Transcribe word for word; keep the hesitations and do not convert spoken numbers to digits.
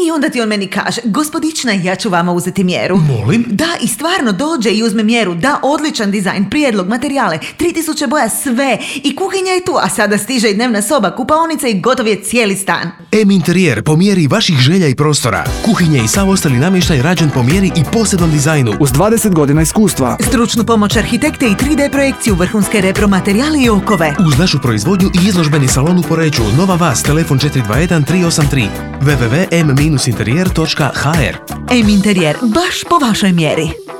I onda ti on meni kaže, gospodična, ja ću vama uzeti mjeru. Molim? Da, i stvarno dođe i uzme mjeru. Da, odličan dizajn, prijedlog, materijale, tri tisuće boja, sve. I kuhinja je tu, a sada stiže i dnevna soba, kupaonica i gotov je cijeli stan. M Interijer po mjeri vaših želja i prostora. Kuhinje i sav ostali namještaj rađen po mjeri i posebnom dizajnu. Uz dvadeset godina iskustva. Stručnu pomoć arhitekte i tri D projekciju, vrhunske repromaterijale i okove. Uz našu proizvodnju i izložbeni salon u Poreču. Nova Vas, telefon četiri dva jedan tri osam tri. w w w točka m interijer točka h r. M Interijer, baš po vašoj mjeri.